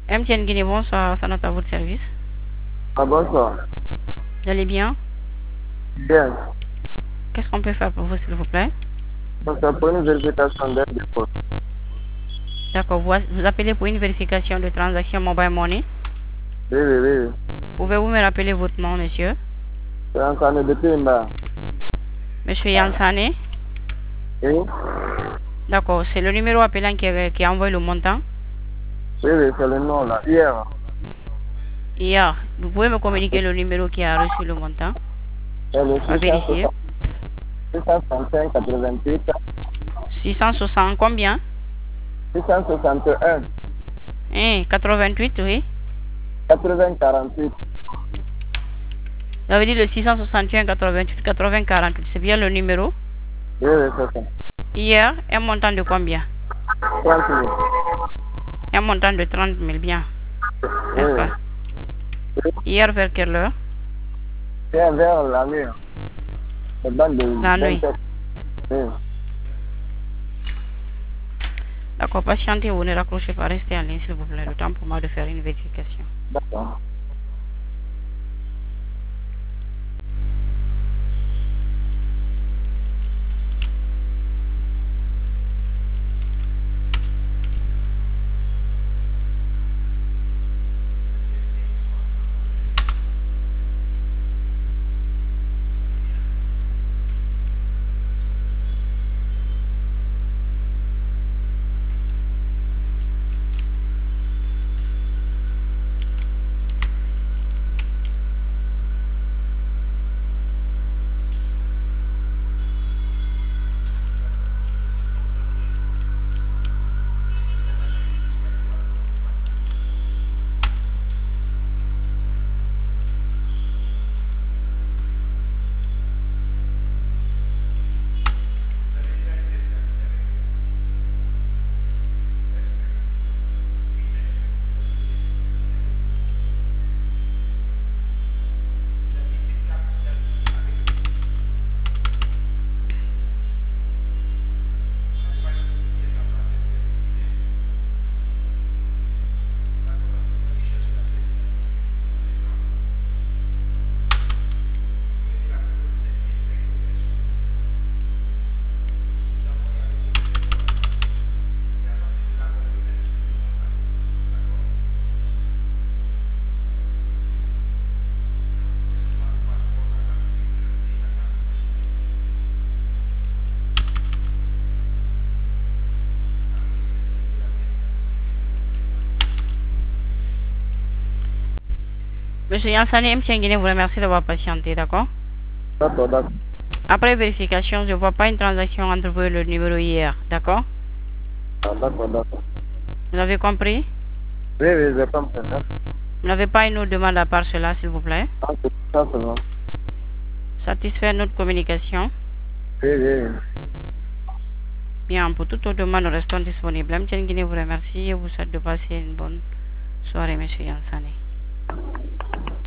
MTN Guinée, bonsoir, ça note à votre service. Ah, bonsoir. Vous allez bien? Bien. Qu'est-ce qu'on peut faire pour vous, s'il vous plaît? Donc, pour une vérification d'aide de poste. D'accord, vous appelez pour une vérification de transaction mobile money. Oui, oui, oui. Pouvez-vous me rappeler votre nom, monsieur? C'est un canot de Pimba. Monsieur Yansane? Oui? D'accord, c'est le numéro appelant qui a envoyé le montant. Oui, oui, c'est le nom là. Hier. Hier, vous pouvez me communiquer le numéro qui a reçu le montant? C'est le On va vérifier. 665 88 660 combien? 661 88, oui. 80 48. Vous avez dit le 661 88 80 48, c'est bien le numéro? Oui, oui, c'est ça. Hier, un montant de combien? 30 000. Un montant de 30 000, bien. Oui, N'est-ce pas? oui. Hier, vers quelle heure? C'est vers la nuit. C'est dans de La nuit. 27. Oui. D'accord, patientez, vous ne raccrochez pas, restez en ligne, s'il vous plaît, le temps pour moi de faire une vérification. D'accord. Monsieur Yansane, MTN Guinée vous remercie d'avoir patienté, d'accord? D'accord, d'accord. Après vérification, je ne vois pas une transaction entre vous et le numéro hier, d'accord? D'accord, d'accord. Vous avez compris? Oui, oui, j'ai compris. Hein. Vous n'avez pas une autre demande à part cela, s'il vous plaît? Ah, c'est ça seulement. Satisfaire notre communication? Oui, oui, oui. Bien, pour toute autre demande, nous restons disponibles. MTN Guinée vous remercie et vous souhaite de passer une bonne soirée, monsieur Yansane.